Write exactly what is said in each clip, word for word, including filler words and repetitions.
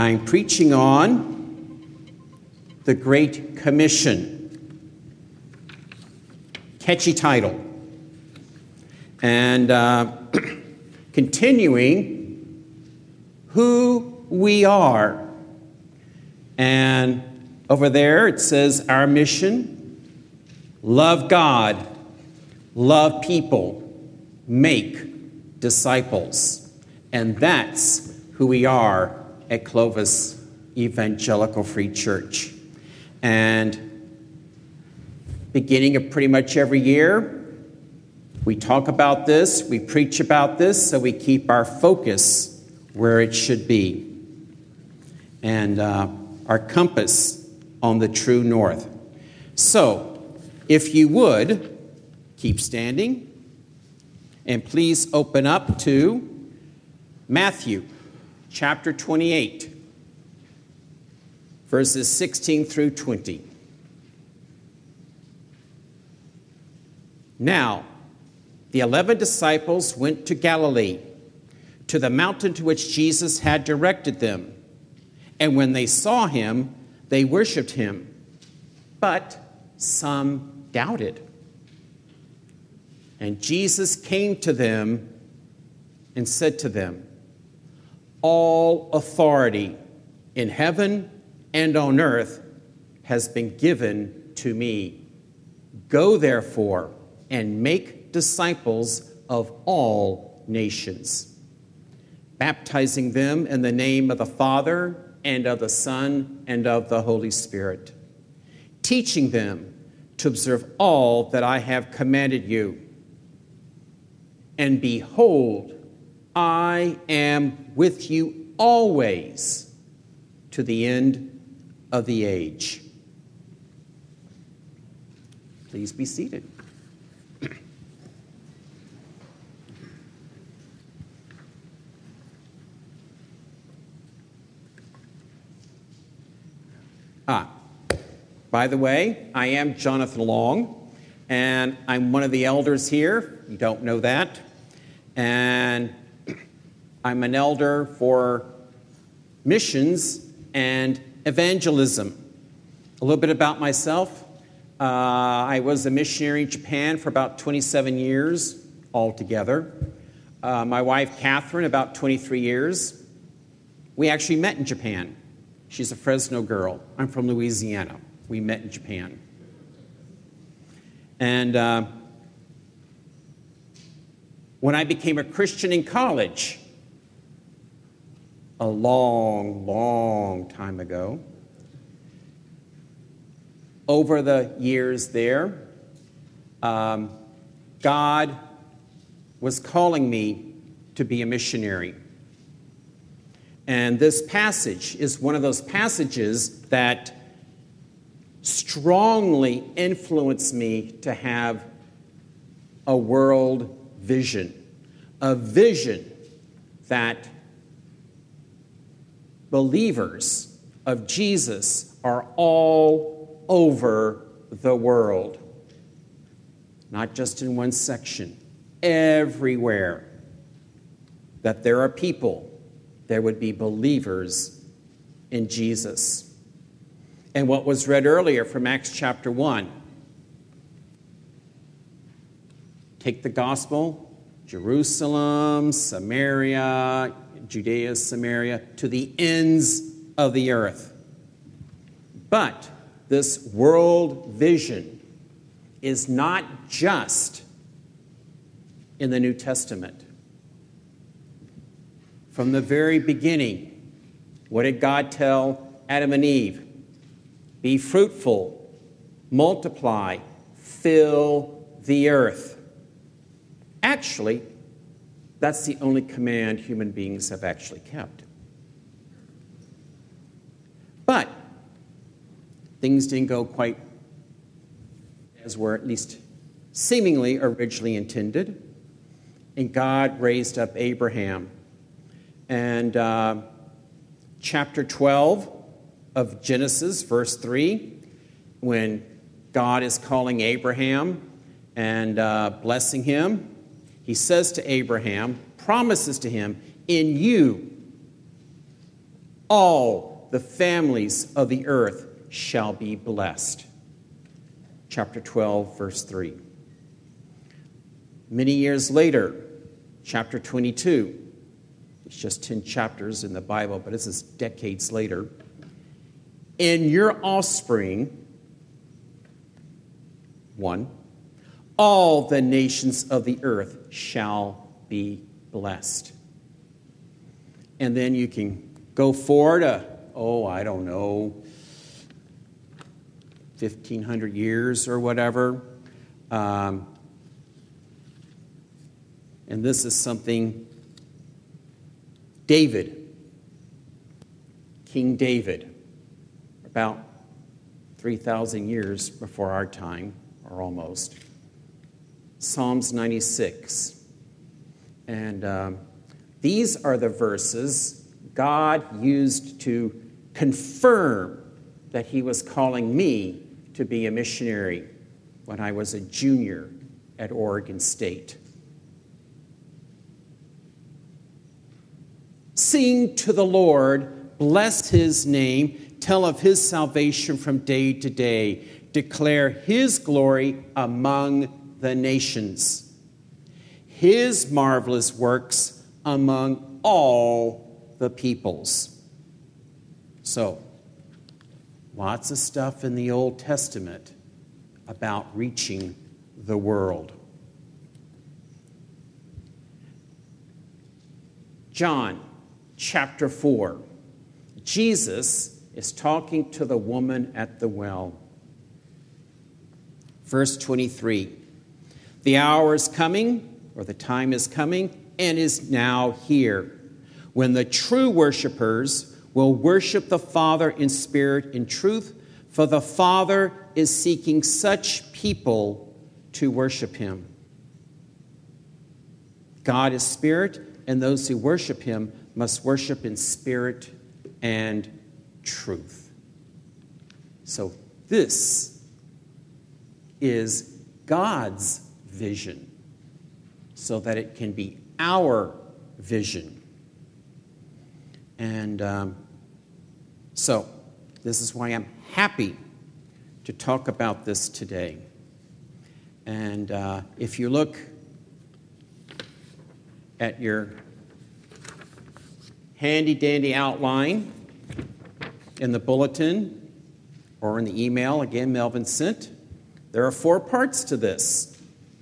I'm preaching on the Great Commission. Catchy title. And uh, continuing who we are. And over there it says our mission: love God, love people, make disciples. And that's who we are at Clovis Evangelical Free Church. And beginning of pretty much every year, we talk about this, we preach about this, so we keep our focus where it should be. And uh, our compass on the true north. So, if you would, keep standing, and please open up to Matthew chapter twenty-eight, verses sixteen through twenty. Now, the eleven disciples went to Galilee, to the mountain to which Jesus had directed them. And when they saw him, they worshipped him, but some doubted. And Jesus came to them and said to them, all authority in heaven and on earth has been given to me. Go therefore and make disciples of all nations, baptizing them in the name of the Father and of the Son and of the Holy Spirit, teaching them to observe all that I have commanded you. And behold, I am with you always to the end of the age. Please be seated. Ah, by the way, I am Jonathan Long, and I'm one of the elders here. You don't know that. And I'm an elder for missions and evangelism. A little bit about myself. Uh, I was a missionary in Japan for about twenty-seven years altogether. Uh, my wife, Catherine, about twenty-three years. We actually met in Japan. She's a Fresno girl. I'm from Louisiana. We met in Japan. And uh, when I became a Christian in college, a long, long time ago, over the years there, um, God was calling me to be a missionary. And this passage is one of those passages that strongly influenced me to have a world vision, a vision that believers of Jesus are all over the world, not just in one section, everywhere, that there are people, there would be believers in Jesus. And what was read earlier from Acts chapter one. Take the gospel, Jerusalem, Samaria, Judea, Samaria, to the ends of the earth. But this world vision is not just in the New Testament. From the very beginning, what did God tell Adam and Eve? Be fruitful, multiply, fill the earth. Actually, that's the only command human beings have actually kept. But things didn't go quite as were at least seemingly originally intended. And God raised up Abraham. And uh, chapter twelve of Genesis, verse three, when God is calling Abraham and uh, blessing him, he says to Abraham, promises to him, in you all the families of the earth shall be blessed. Chapter twelve, verse three. Many years later, chapter twenty-two. It's just ten chapters in the Bible, but this is decades later. In your offspring, one, all the nations of the earth shall be blessed. And then you can go forward, uh, oh, I don't know, fifteen hundred years or whatever. Um, and this is something David, King David, about three thousand years before our time, or almost. Psalms ninety-six. And um, these are the verses God used to confirm that he was calling me to be a missionary when I was a junior at Oregon State. Sing to the Lord, bless his name, tell of his salvation from day to day, declare his glory among the nations, his marvelous works among all the peoples. So, lots of stuff in the Old Testament about reaching the world. John chapter four. Jesus is talking to the woman at the well. Verse twenty-three. The hour is coming, or the time is coming, and is now here, when the true worshipers will worship the Father in spirit and truth, for the Father is seeking such people to worship him. God is spirit, and those who worship him must worship in spirit and truth. So this is God's vision, so that it can be our vision. And um, so this is why I'm happy to talk about this today. And uh, if you look at your handy-dandy outline in the bulletin or in the email, again, Melvin sent, there are four parts to this.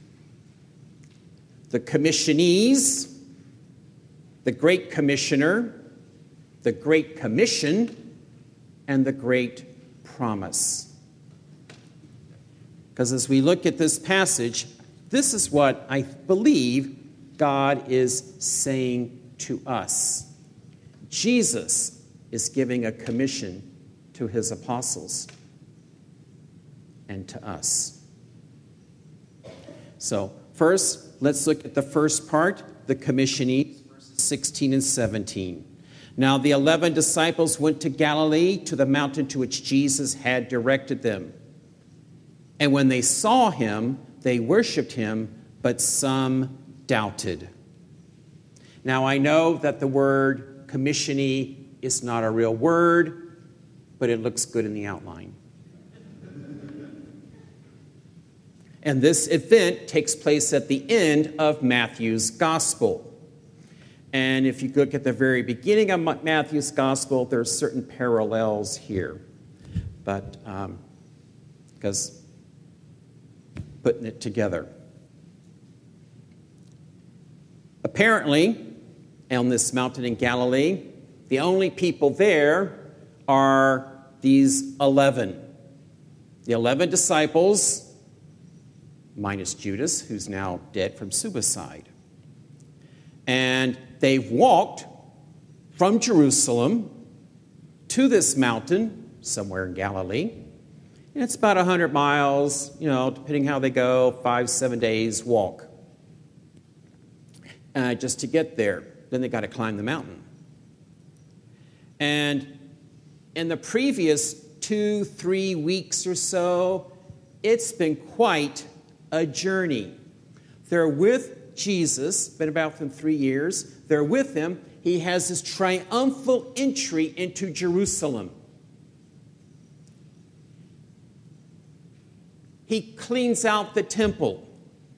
The commissionees, the Great Commissioner, the Great Commission, and the Great Promise. Because as we look at this passage, this is what I believe God is saying to us. Jesus is giving a commission to his apostles and to us. So, first, let's look at the first part, the commissionees, verses sixteen and seventeen. Now the eleven disciples went to Galilee, to the mountain to which Jesus had directed them. And when they saw him, they worshipped him, but some doubted. Now I know that the word commissionee is not a real word, but it looks good in the outline. And this event takes place at the end of Matthew's gospel. And if you look at the very beginning of Matthew's gospel, there's certain parallels here. But um, because putting it together. Apparently, on this mountain in Galilee, the only people there are these eleven. The eleven disciples, minus Judas, who's now dead from suicide. And they've walked from Jerusalem to this mountain, somewhere in Galilee. And it's about one hundred miles, you know, depending how they go, five, seven days walk. Uh, just to get there. Then they got to climb the mountain. And in the previous two, three weeks or so, it's been quite a journey. They're with Jesus, been about them three years. They're with him. he has his triumphal entry into Jerusalem. He cleans out the temple.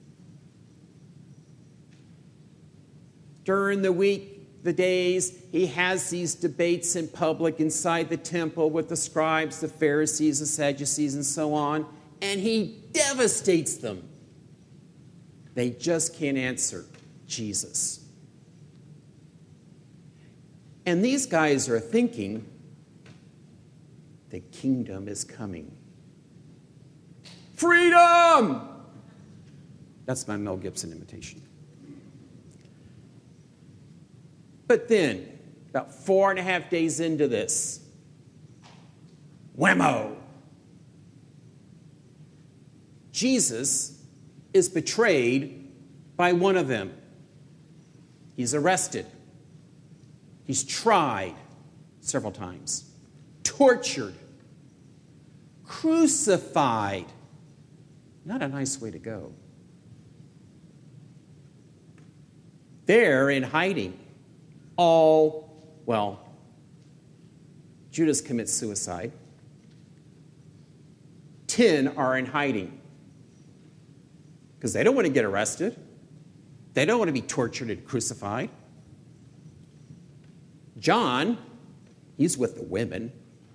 During the week, the days, he has these debates in public inside the temple with the scribes, the Pharisees, the Sadducees, and so on, and he devastates them. They just can't answer Jesus. And these guys are thinking, the kingdom is coming. Freedom! That's my Mel Gibson imitation. But then, about four and a half days into this, whammo! Jesus is betrayed by one of them. He's arrested. He's tried several times, tortured, crucified. Not a nice way to go. They're in hiding. All, well, Judas commits suicide. Ten are in hiding because they don't want to get arrested. They don't want to be tortured and crucified. John, he's with the women.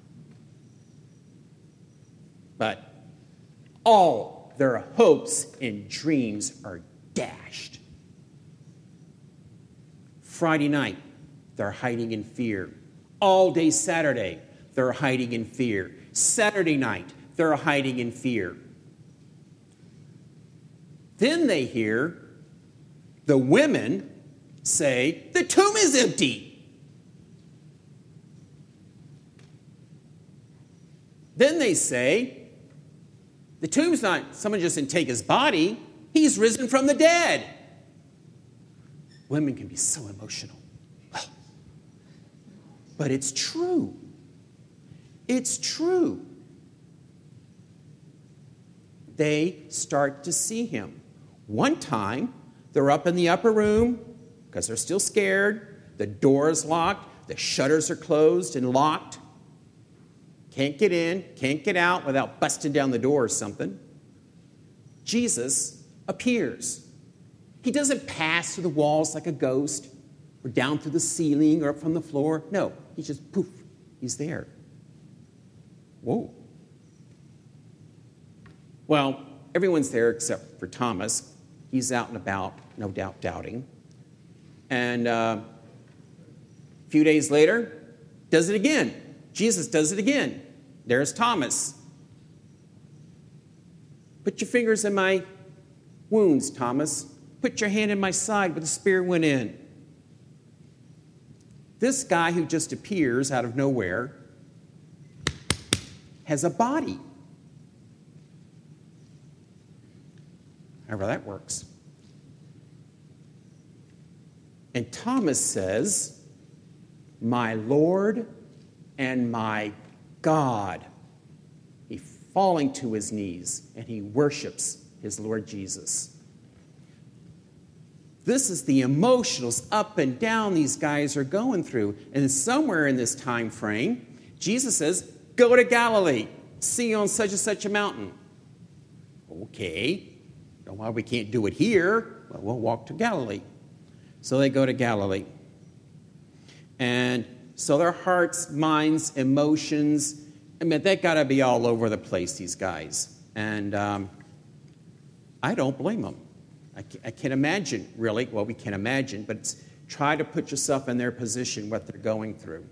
But all their hopes and dreams are dashed. Friday night, they're hiding in fear. All day Saturday, they're hiding in fear. Saturday night, they're hiding in fear. Then they hear the women say, the tomb is empty. Then they say, the tomb's not, someone just didn't take his body. He's risen from the dead. Women can be so emotional. But it's true. It's true. They start to see him. One time, they're up in the upper room because they're still scared. The door is locked. The shutters are closed and locked. Can't get in, can't get out without busting down the door or something. Jesus appears. He doesn't pass through the walls like a ghost or down through the ceiling or up from the floor. No, he just poof, he's there. Whoa. Well, everyone's there except for Thomas. He's out and about, no doubt doubting. And uh, a few days later, does it again. Jesus does it again. There's Thomas. Put your fingers in my wounds, Thomas. Put your hand in my side where the spear went in. This guy who just appears out of nowhere has a body. However that works. And Thomas says, my Lord and my God. He falling to his knees and he worships his Lord Jesus. This is the emotionals up and down these guys are going through. And somewhere in this time frame, Jesus says, go to Galilee. See you on such and such a mountain. Okay. Well, we can't do it here. Well, we'll walk to Galilee. So they go to Galilee. And so their hearts, minds, emotions, I mean, they got to be all over the place, these guys. And um, I don't blame them. I can, I can imagine, really. Well, we can imagine, but it's, try to put yourself in their position, what they're going through.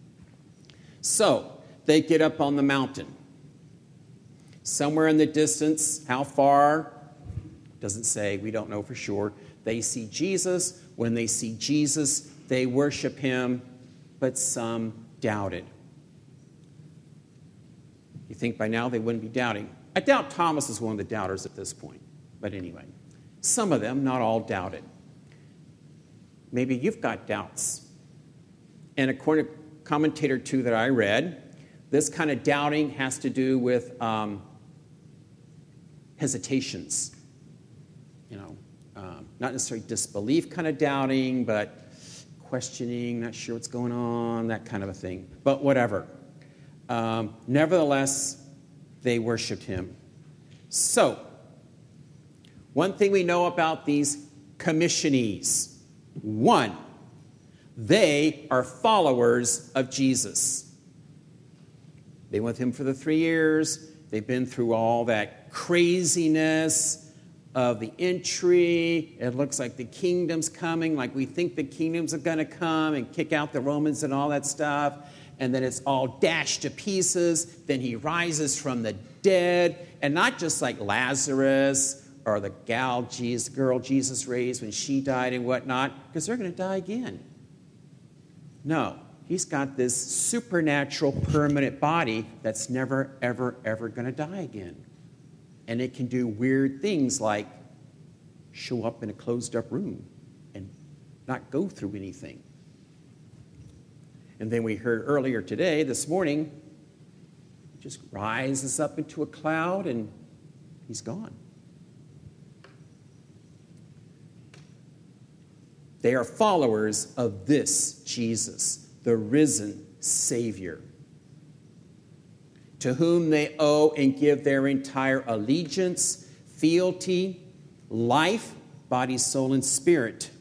So they get up on the mountain. Somewhere in the distance, how far? Doesn't say, we don't know for sure. They see Jesus. When they see Jesus, they worship him, but some doubted. You think by now they wouldn't be doubting. I doubt Thomas is one of the doubters at this point. But anyway, some of them, not all, doubted. Maybe you've got doubts. And according to commentator two that I read, this kind of doubting has to do with um, hesitations. You know, um, not necessarily disbelief kind of doubting, but questioning, not sure what's going on, that kind of a thing. But whatever. Um, nevertheless, they worshiped him. So, one thing we know about these commissionees. One, they are followers of Jesus. They went with him for the three years. They've been through all that craziness of the entry. It looks like the kingdom's coming, like we think the kingdoms are going to come and kick out the Romans and all that stuff. And then it's all dashed to pieces. Then he rises from the dead. And not just like Lazarus or the gal, Jesus, girl Jesus raised when she died and whatnot, because they're going to die again. No, he's got this supernatural permanent body that's never, ever, ever going to die again. And it can do weird things like show up in a closed-up room and not go through anything. And then we heard earlier today, this morning, just rises up into a cloud and he's gone. They are followers of this Jesus, the risen Savior, to whom they owe and give their entire allegiance, fealty, life, body, soul, and spirit.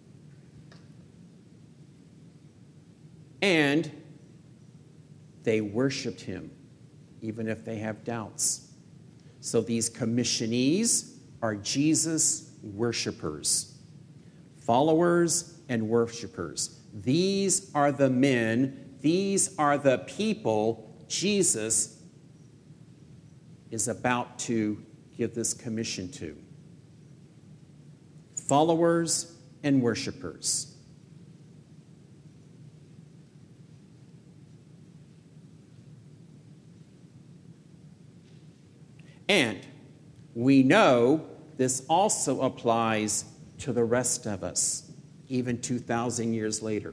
And they worshiped him, even if they have doubts. So these commissionees are Jesus worshipers. Followers and worshipers. These are the men, these are the people Jesus is about to give this commission to. Followers and worshipers. And we know this also applies to the rest of us, even two thousand years later.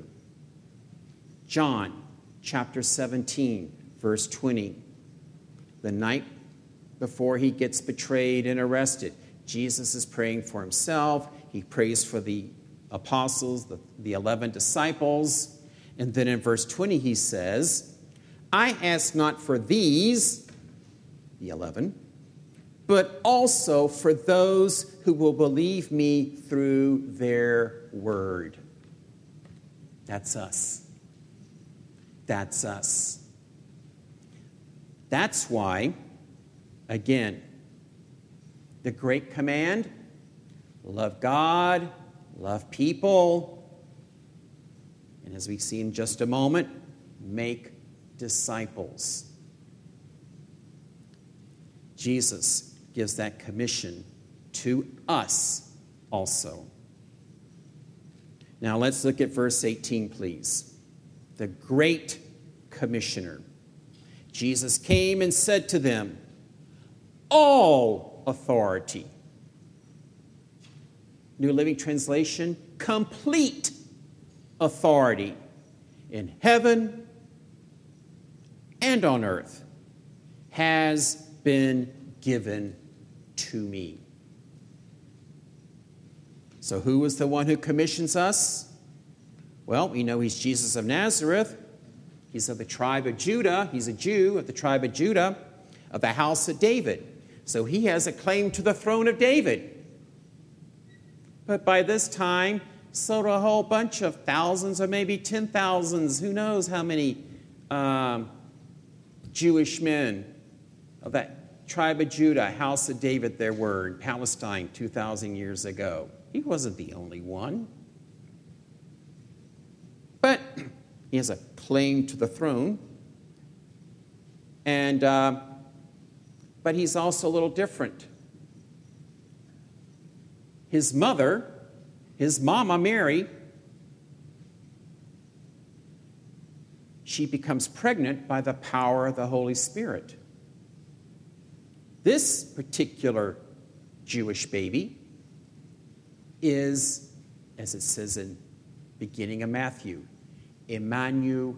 John chapter seventeen, verse twenty. The night before he gets betrayed and arrested, Jesus is praying for himself. He prays for the apostles, the, the eleven disciples. And then in verse twenty he says, I ask not for these, the eleven, but also for those who will believe me through their word. That's us. That's us. That's why, again, the great command, love God, love people, and as we see in just a moment, make disciples. Jesus gives that commission to us also. Now let's look at verse eighteen, please. The great commissioner. Jesus came and said to them, all authority. New Living Translation, complete authority in heaven and on earth has been given to me. So who was the one who commissions us? Well, we know he's Jesus of Nazareth. He's of the tribe of Judah. He's a Jew of the tribe of Judah, of the house of David. So he has a claim to the throne of David. But by this time, so do a whole bunch of thousands or maybe ten thousands, who knows how many um, Jewish men of that tribe of Judah, house of David there were in Palestine two thousand years ago. He wasn't the only one. But he has a claim to the throne. And, uh, but he's also a little different. His mother, his mama Mary, she becomes pregnant by the power of the Holy Spirit. This particular Jewish baby is, as it says in beginning of Matthew, Emmanuel,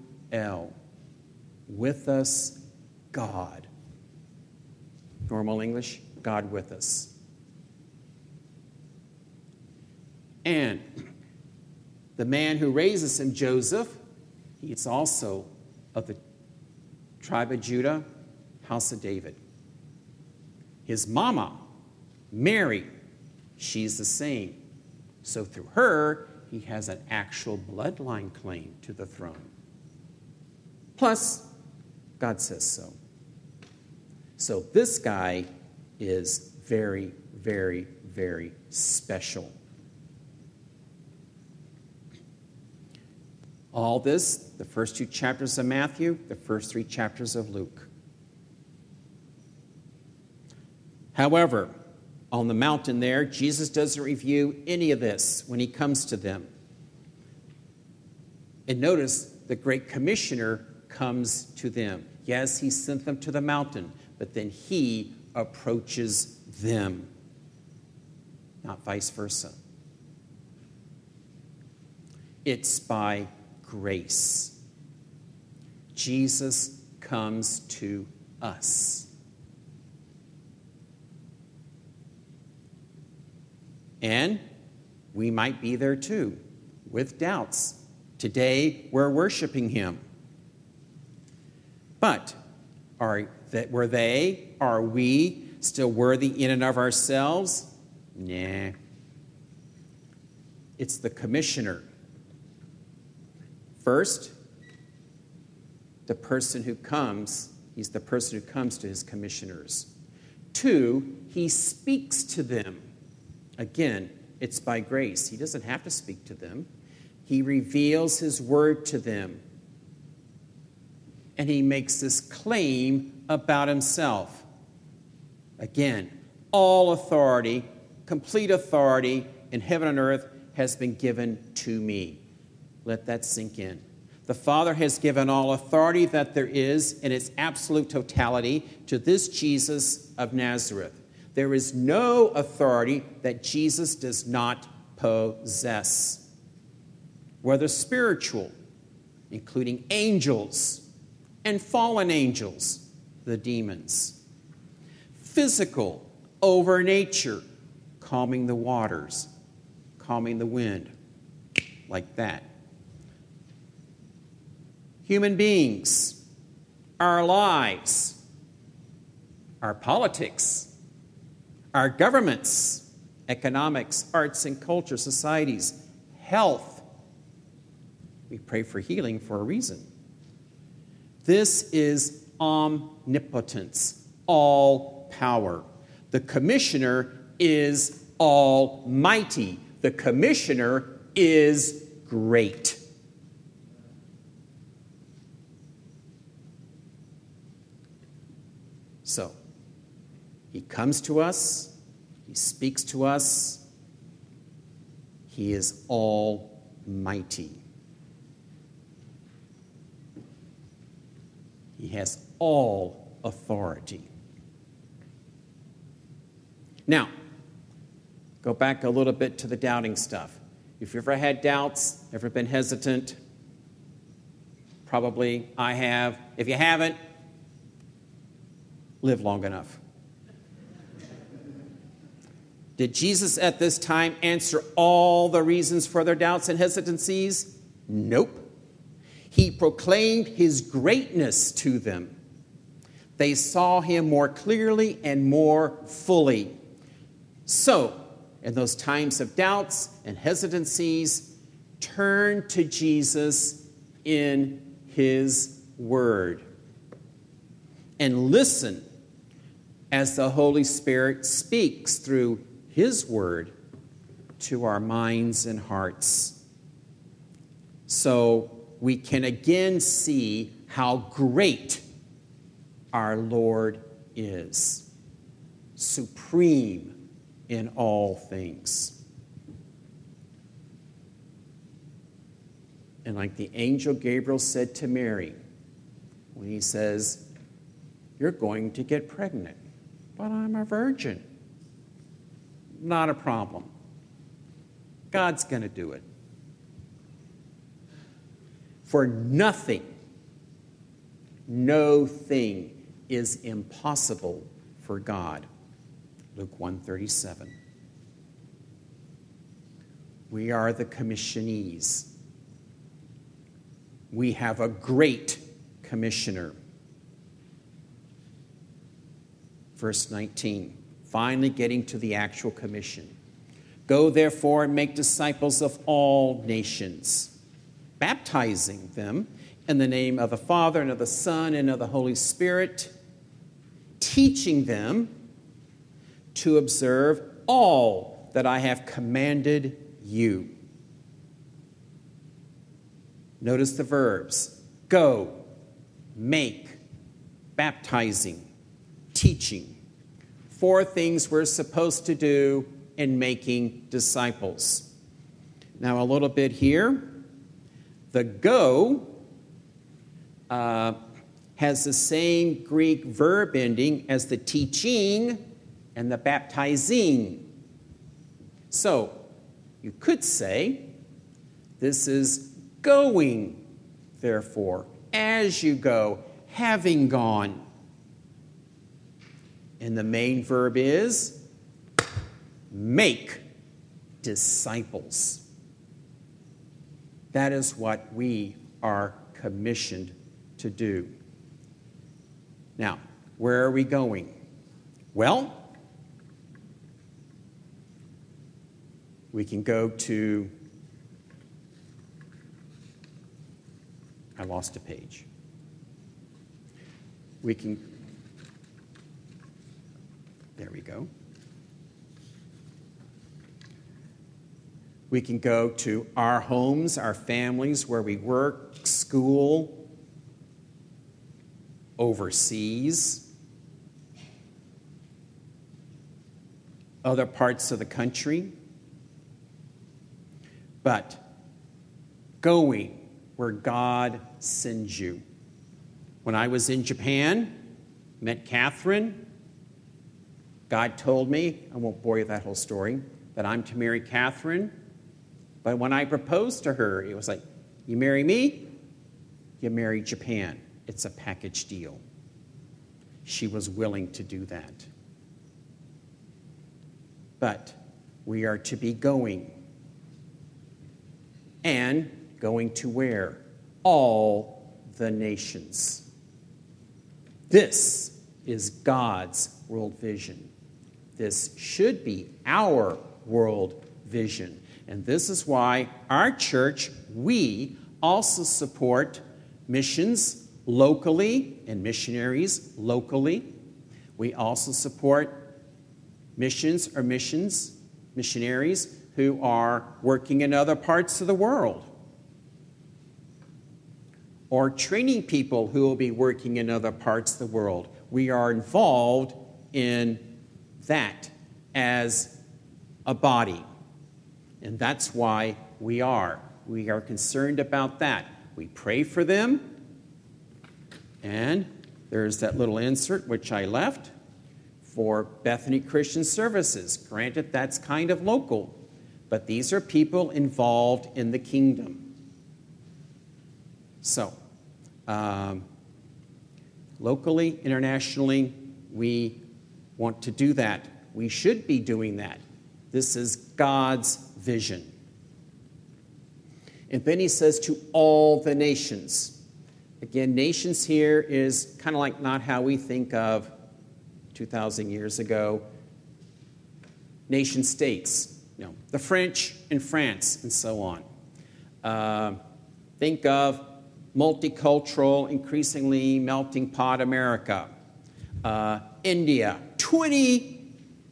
with us, God. Normal English, God with us. And The man who raises him, Joseph, he's also of the tribe of Judah, house of David. His mama, Mary, she's the same. So through her, he has an actual bloodline claim to the throne. Plus, God says so. So this guy is very, very, very special. All this, the first two chapters of Matthew, the first three chapters of Luke. However, on the mountain there, Jesus doesn't review any of this when he comes to them. And notice the great commissioner comes to them. Yes, he sent them to the mountain, but then he approaches them, not vice versa. It's by grace. Jesus comes to us. And we might be there too, with doubts. Today, we're worshiping him. But are that were they, are we still worthy in and of ourselves? Nah. It's the commissioner. First, the person who comes, he's the person who comes to his commissioners. Two, he speaks to them. Again, it's by grace. He doesn't have to speak to them. He reveals his word to them. And he makes this claim about himself. Again, all authority, complete authority in heaven and earth has been given to me. Let that sink in. The Father has given all authority that there is in its absolute totality to this Jesus of Nazareth. There is no authority that Jesus does not possess, whether spiritual, including angels and fallen angels, the demons, physical, over nature, calming the waters, calming the wind, like that. Human beings, our lives, our politics, our governments, economics, arts and culture, societies, health. We pray for healing for a reason. This is omnipotence, all power. The commissioner is almighty. The commissioner is great. So, he comes to us, he speaks to us, he is almighty. He has all authority. Now, go back a little bit to the doubting stuff. If you've ever had doubts, ever been hesitant, probably I have. If you haven't, live long enough. Did Jesus at this time answer all the reasons for their doubts and hesitancies? Nope. He proclaimed his greatness to them. They saw him more clearly and more fully. So, in those times of doubts and hesitancies, turn to Jesus in his word and listen as the Holy Spirit speaks through his word to our minds and hearts. So we can again see how great our Lord is, supreme in all things. And like the angel Gabriel said to Mary, when he says, "You're going to get pregnant, but I'm a virgin." Not a problem. God's going to do it. For nothing, no thing is impossible for God. Luke one thirty-seven. We are the commissionees. We have a great commissioner. Verse nineteen, finally getting to the actual commission. Go therefore and make disciples of all nations, baptizing them in the name of the Father and of the Son and of the Holy Spirit, teaching them to observe all that I have commanded you. Notice the verbs: go, make, baptizing, teaching. Four things we're supposed to do in making disciples. Now, a little bit here. The go uh, has the same Greek verb ending as the teaching and the baptizing. So, you could say, this is going, therefore, as you go, having gone. And the main verb is make disciples. That is what we are commissioned to do. Now, where are we going? Well, we can go to, I lost a page. We can, there we go. We can go to our homes, our families, where we work, school, overseas, other parts of the country. But going where God sends you. When I was in Japan, met Catherine, God told me, I won't bore you with that whole story, that I'm to marry Catherine. But when I proposed to her, it was like, you marry me, you marry Japan. It's a package deal. She was willing to do that. But we are to be going. And going to where? All the nations. This is God's world vision. This should be our world vision. And this is why our church, we also support missions locally and missionaries locally. We also support missions or missions, missionaries who are working in other parts of the world, or training people who will be working in other parts of the world. We are involved in that as a body. And that's why we are. We are concerned about that. We pray for them. And there's that little insert which I left for Bethany Christian Services. Granted, that's kind of local. But these are people involved in the kingdom. So, um, locally, internationally, we want to do that. We should be doing that. This is God's vision. And then he says to all the nations. Again, nations here is kind of like not how we think of two thousand years ago. Nation states. You know, the French in France, and so on. Uh, think of multicultural, increasingly melting pot America. Uh, India, twenty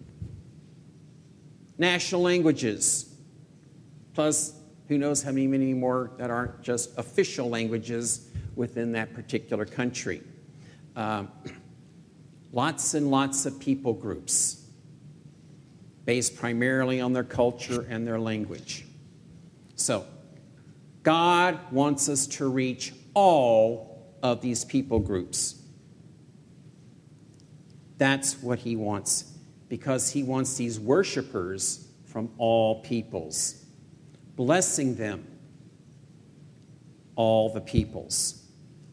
national languages, plus who knows how many, many more that aren't just official languages within that particular country. Um, lots and lots of people groups, based primarily on their culture and their language. So, God wants us to reach all of these people groups. That's what he wants, because he wants these worshipers from all peoples, blessing them, all the peoples.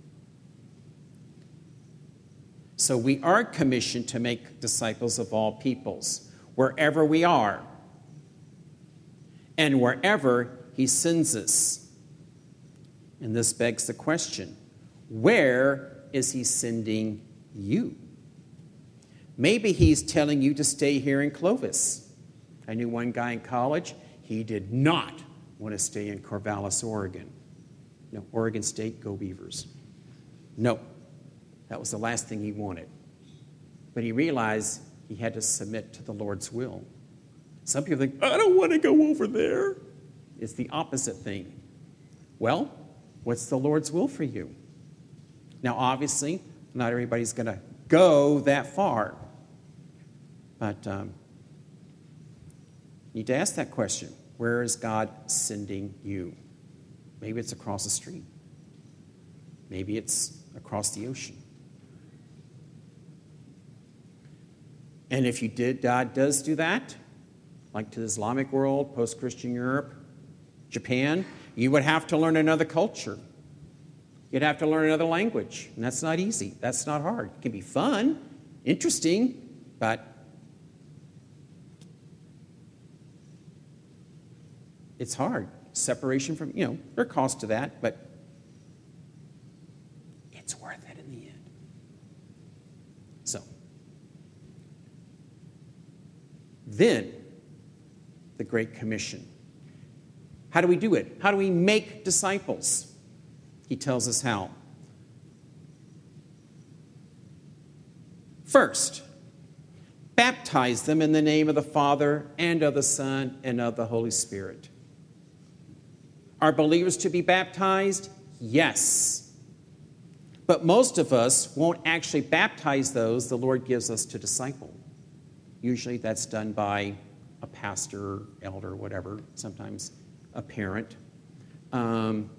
So we are commissioned to make disciples of all peoples, wherever we are. and wherever he sends us. And this begs the question, where is he sending you? Maybe he's telling you to stay here in Clovis. I knew one guy in college, he did not want to stay in Corvallis, Oregon. No, Oregon State, go Beavers. No, that was the last thing he wanted. But he realized he had to submit to the Lord's will. Some people think, I don't want to go over there. It's the opposite thing. Well, what's the Lord's will for you? Now, obviously, not everybody's going to go that far. But um, you need to ask that question. Where is God sending you? Maybe it's across the street. Maybe it's across the ocean. And if you did, God does do that, like to the Islamic world, post-Christian Europe, Japan, you would have to learn another culture. You'd have to learn another language. And that's not easy. That's not hard. It can be fun, interesting, but it's hard. Separation from, you know, there are costs to that, but it's worth it in the end. So, then, the Great Commission. How do we do it? How do we make disciples? He tells us how. First, baptize them in the name of the Father and of the Son and of the Holy Spirit. Are believers to be baptized? Yes. But most of us won't actually baptize those the Lord gives us to disciple. Usually that's done by a pastor, elder, whatever, sometimes a parent. Um,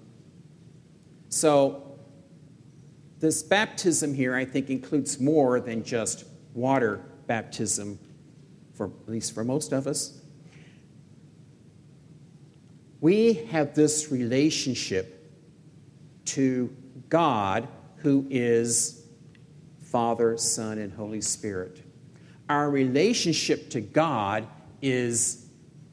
so this baptism here, I think, includes more than just water baptism, for at least for most of us. We have this relationship to God, who is Father, Son, and Holy Spirit. Our relationship to God is,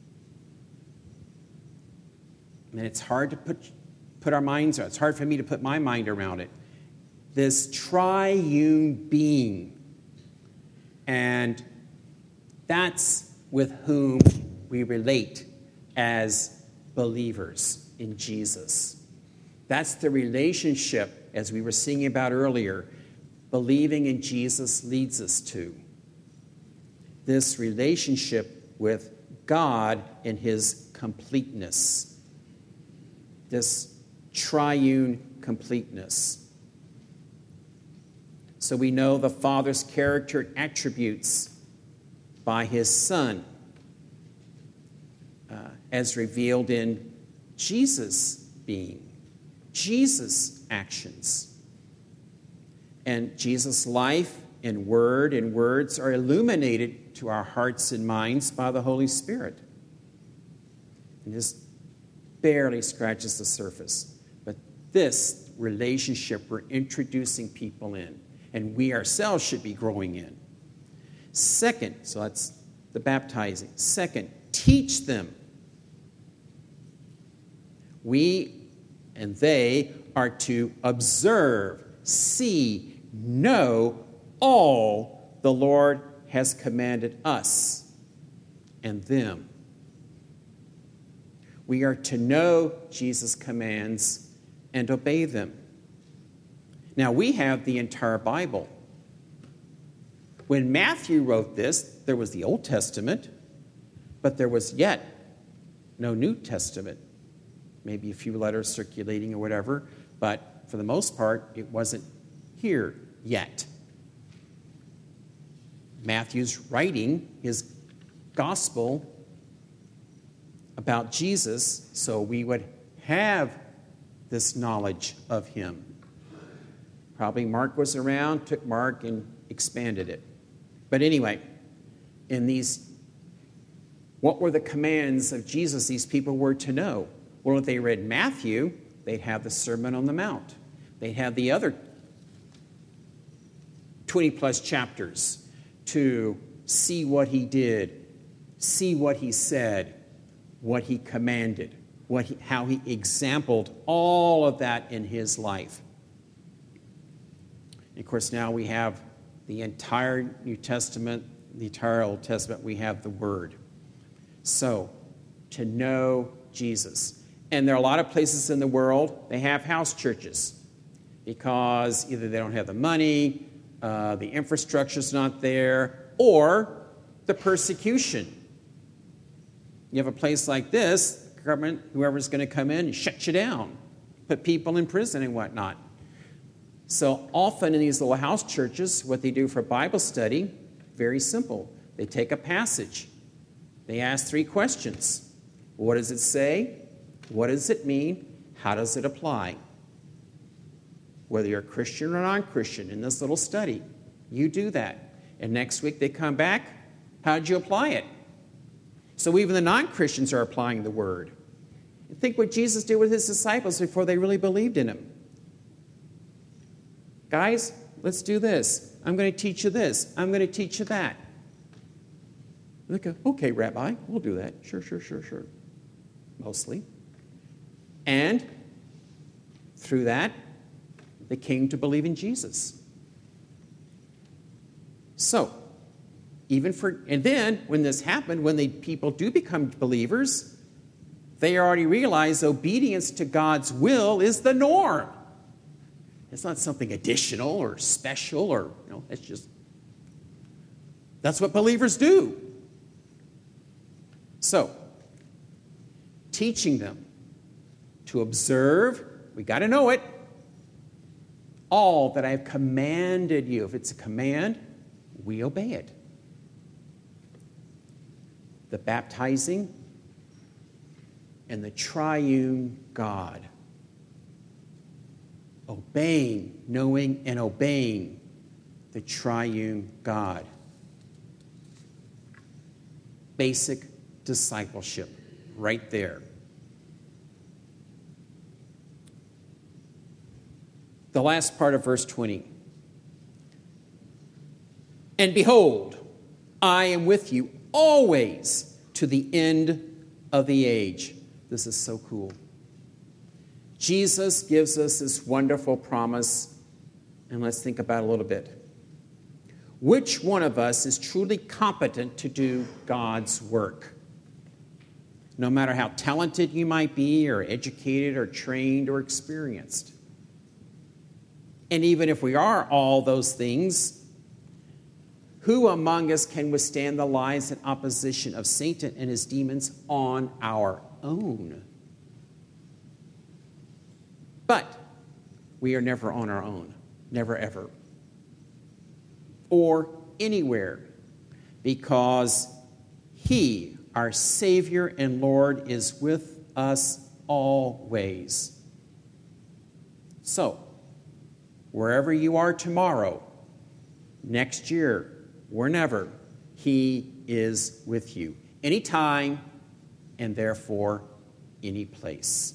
and it's hard to put, put our minds around. It's hard for me to put my mind around it. This triune being. And that's with whom we relate as believers in Jesus. That's the relationship, as we were singing about earlier, believing in Jesus leads us to. This relationship with God in his completeness. This triune completeness. So we know the Father's character and attributes by his Son, uh, as revealed in Jesus' being, Jesus' actions. And Jesus' life and word and words are illuminated to our hearts and minds by the Holy Spirit. And this barely scratches the surface. But this relationship we're introducing people in, and we ourselves should be growing in. Second, so that's the baptizing. Second, teach them. We and they are to observe, see, know all the Lord has commanded us and them. We are to know Jesus' commands and obey them. Now, we have the entire Bible. When Matthew wrote this, there was the Old Testament, but there was yet no New Testament. Maybe a few letters circulating or whatever, but for the most part, it wasn't here yet. Matthew's writing his gospel about Jesus so we would have this knowledge of him. Probably Mark was around, took Mark and expanded it. But anyway, in these, what were the commands of Jesus these people were to know? Well, if they read Matthew, they'd have the Sermon on the Mount. They'd have the other twenty-plus chapters to see what he did, see what he said, what he commanded, what he, how he exampled all of that in his life. And of course, now we have the entire New Testament, the entire Old Testament, we have the Word. So, to know Jesus. And there are a lot of places in the world, they have house churches because either they don't have the money, uh, the infrastructure's not there, or the persecution. You have a place like this, the government, whoever's going to come in and shut you down, put people in prison and whatnot. So often in these little house churches, what they do for Bible study, very simple. They take a passage. They ask three questions. What does it say? What does it mean? How does it apply? Whether you're a Christian or non-Christian in this little study, you do that. And next week they come back. How did you apply it? So even the non-Christians are applying the Word. Think what Jesus did with his disciples before they really believed in him. Guys, let's do this. I'm going to teach you this. I'm going to teach you that. They go, okay, Rabbi, we'll do that. Sure, sure, sure, sure. Mostly. And through that, they came to believe in Jesus. So, even for, and then when this happened, when the people do become believers, they already realize obedience to God's will is the norm. It's not something additional or special or, you know, it's just, that's what believers do. So, teaching them to observe, we got to know it, all that I have commanded you. If it's a command, we obey it. The baptizing and the triune God. Obeying, knowing, and obeying the triune God. Basic discipleship, right there. The last part of verse twenty. And behold, I am with you always to the end of the age. This is so cool. Jesus gives us this wonderful promise, and let's think about it a little bit. Which one of us is truly competent to do God's work? No matter how talented you might be, or educated, or trained, or experienced. And even if we are all those things, who among us can withstand the lies and opposition of Satan and his demons on our own? But we are never on our own. Never, ever. Or anywhere. Because he, our Savior and Lord, is with us always. So, wherever you are tomorrow, next year, whenever, he is with you. Anytime, and therefore, any place.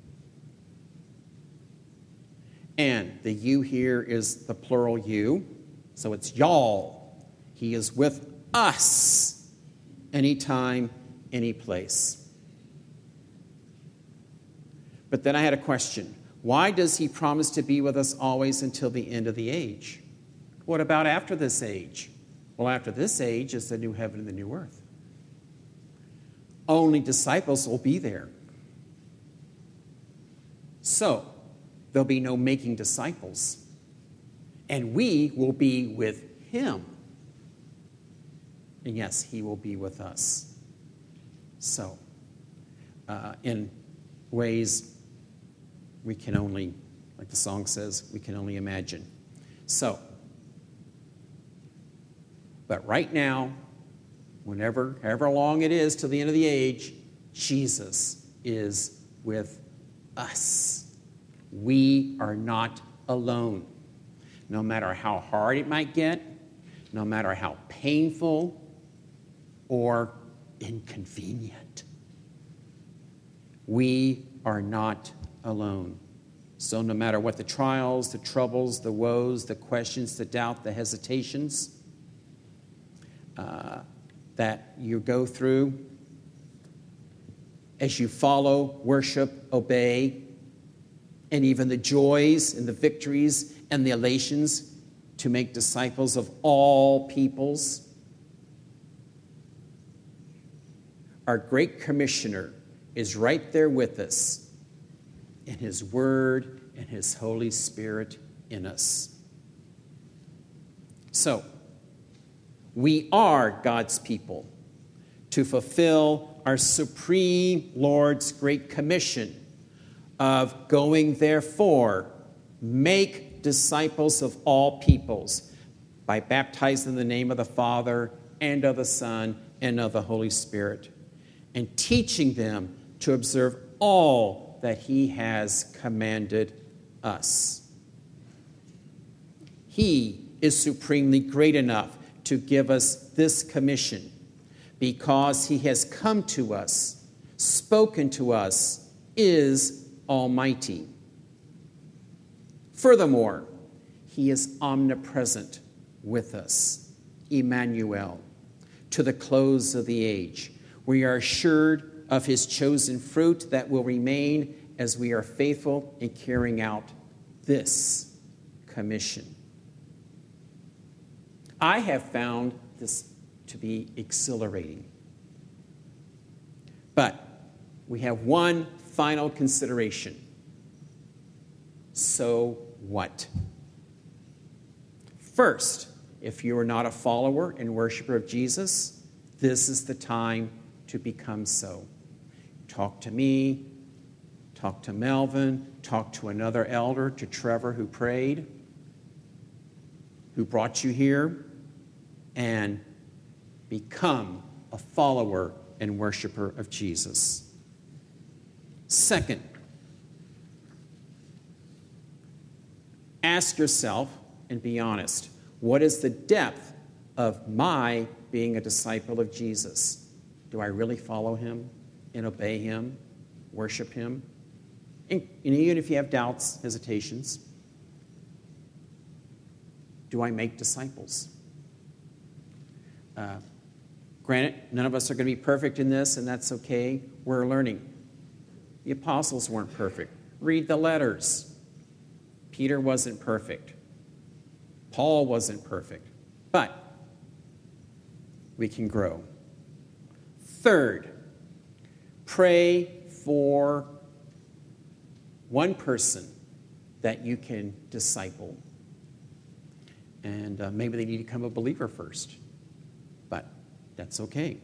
And the you here is the plural you, so it's y'all. He is with us, anytime, any place. But then I had a question. Why does he promise to be with us always until the end of the age? What about after this age? Well, after this age is the new heaven and the new earth. Only disciples will be there. So, there'll be no making disciples. And we will be with him. And yes, he will be with us. So, uh, in ways we can only, like the song says, we can only imagine. So, but right now, whenever, however long it is till the end of the age, Jesus is with us. We are not alone. No matter how hard it might get, no matter how painful or inconvenient, we are not alone. So no matter what the trials, the troubles, the woes, the questions, the doubt, the hesitations uh, that you go through, as you follow, worship, obey, and even the joys and the victories and the elations to make disciples of all peoples. Our great commissioner is right there with us in his word and his Holy Spirit in us. So, we are God's people to fulfill our supreme Lord's great commission of going, therefore, make disciples of all peoples by baptizing in the name of the Father and of the Son and of the Holy Spirit, and teaching them to observe all that he has commanded us. He is supremely great enough to give us this commission because he has come to us, spoken to us, is almighty. Furthermore, he is omnipresent with us, Emmanuel, to the close of the age. We are assured of his chosen fruit that will remain as we are faithful in carrying out this commission. I have found this to be exhilarating. But we have one final consideration. So what? First, if you are not a follower and worshiper of Jesus, this is the time to become so. Talk to me, talk to Melvin, talk to another elder, to Trevor who prayed, who brought you here, and become a follower and worshiper of Jesus. Second, ask yourself and be honest. What is the depth of my being a disciple of Jesus? Do I really follow him and obey him, worship him? And, and even if you have doubts, hesitations, do I make disciples? Uh, granted, none of us are going to be perfect in this, and that's okay. We're learning. The apostles weren't perfect. Read the letters. Peter wasn't perfect. Paul wasn't perfect. But we can grow. Third, pray for one person that you can disciple. And uh, maybe they need to become a believer first. But that's okay.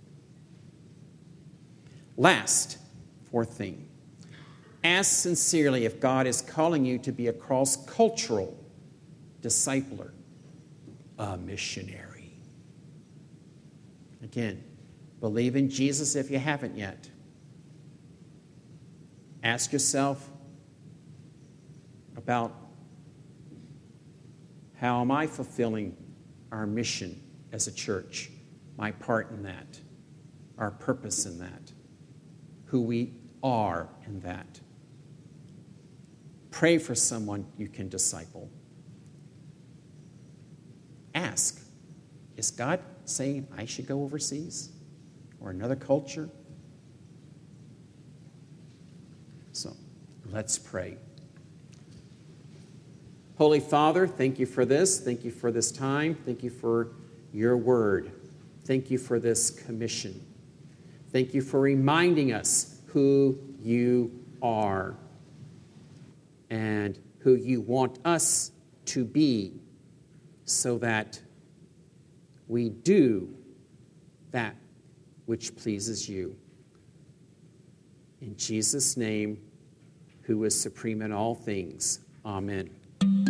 Last, fourth thing. Ask sincerely if God is calling you to be a cross-cultural discipler, a missionary. Again, believe in Jesus if you haven't yet. Ask yourself about how am I fulfilling our mission as a church, my part in that, our purpose in that, who we are in that. Pray for someone you can disciple. Ask, is God saying I should go overseas or another culture? So let's pray. Holy Father, thank you for this. Thank you for this time. Thank you for your word. Thank you for this commission. Thank you for reminding us who you are and who you want us to be so that we do that which pleases you. In Jesus' name, who is supreme in all things. Amen.